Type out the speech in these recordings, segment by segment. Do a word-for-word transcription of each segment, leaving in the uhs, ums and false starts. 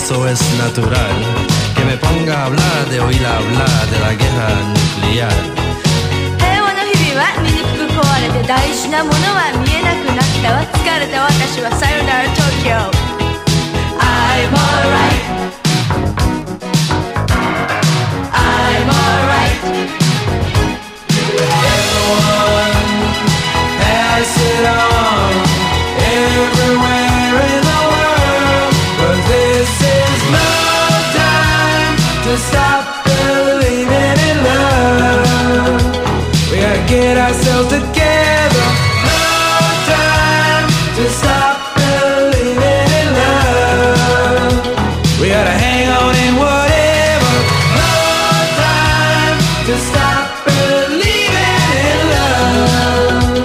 eso es natural. Que me ponga a hablar de oír hablar de la guerra nuclear. 平和の日々は醜く壊れて大事なものは見えなくなったわ。疲れた私はさよなら東京。 I'm alright I'm alright Everyone pass it on everywhere in the world. But this is no time to stop believing in love. We gotta get ourselves together. No time to stop believing in love. We gotta hang on in whatever. No time to stop believing in love.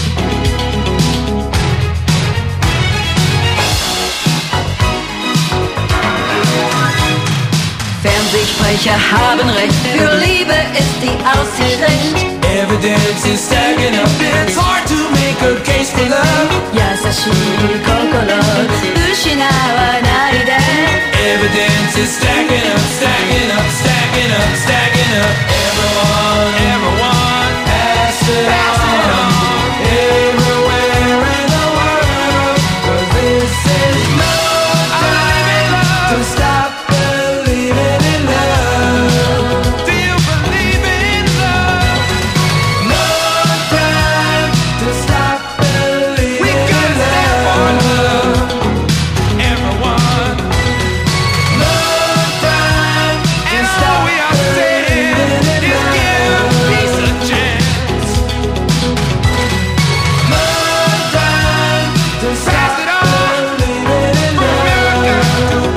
Fernsehsprecher haben recht, für Liebe ist die Aussicht. Evidence is stacking up. It's hard to make a case for love. 優しい心失わないで。 Evidence is stacking up, stacking up, stacking up, stacking up. Everyone, everyone, pass it on. Everywhere in the world. 'Cause this is no time to stop believing in love. Do you believe in love? No time to stop believing we in love. Everyone. No time to stop believing in love. Peace a chance. No time to stop.